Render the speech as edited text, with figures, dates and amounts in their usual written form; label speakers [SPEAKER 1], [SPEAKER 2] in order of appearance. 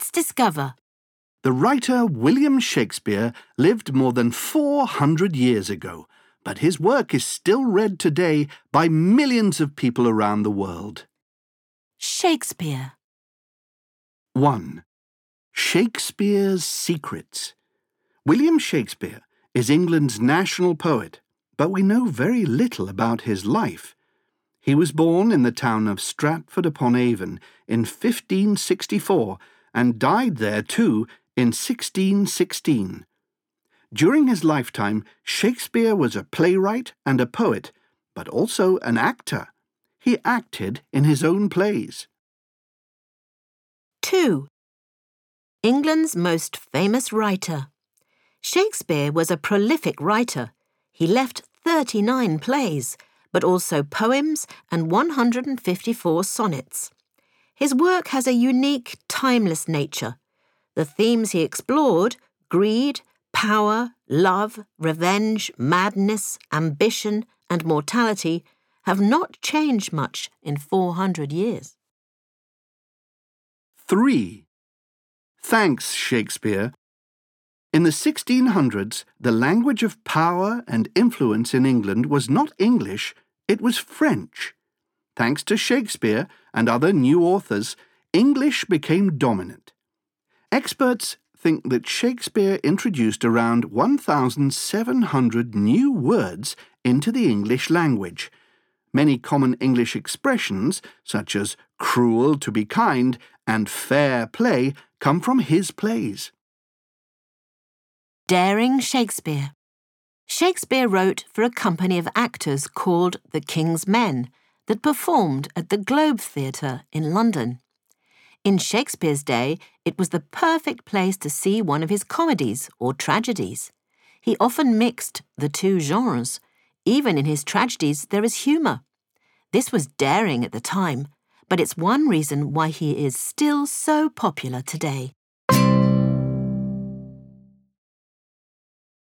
[SPEAKER 1] Let's discover.
[SPEAKER 2] The writer William Shakespeare lived more than 400 years ago, but his work is still read today by millions of people around the world.
[SPEAKER 1] Shakespeare.
[SPEAKER 2] 1. Shakespeare's Secrets. William Shakespeare is England's national poet, but we know very little about his life. He was born in the town of Stratford-upon-Avon in 1564 and died there too in 1616. During his lifetime, Shakespeare was a playwright and a poet, but also an actor. He acted in his own plays.
[SPEAKER 1] 2. England's most famous writer. Shakespeare was a prolific writer. He left 39 plays, but also poems and 154 sonnets. His work has a unique, timeless nature. The themes he explored, greed, power, love, revenge, madness, ambition, and mortality, have not changed much in 400 years.
[SPEAKER 2] 3. Thanks, Shakespeare. In the 1600s, the language of power and influence in England was not English, it was French. Thanks to Shakespeare and other new authors, English became dominant. Experts think that Shakespeare introduced around 1,700 new words into the English language. Many common English expressions, such as cruel to be kind and fair play, come from his plays.
[SPEAKER 1] Daring Shakespeare. Shakespeare wrote for a company of actors called the King's Men that performed at the Globe Theatre in London. In Shakespeare's day, it was the perfect place to see one of his comedies or tragedies. He often mixed the two genres. Even in his tragedies, there is humour. This was daring at the time, but it's one reason why he is still so popular today.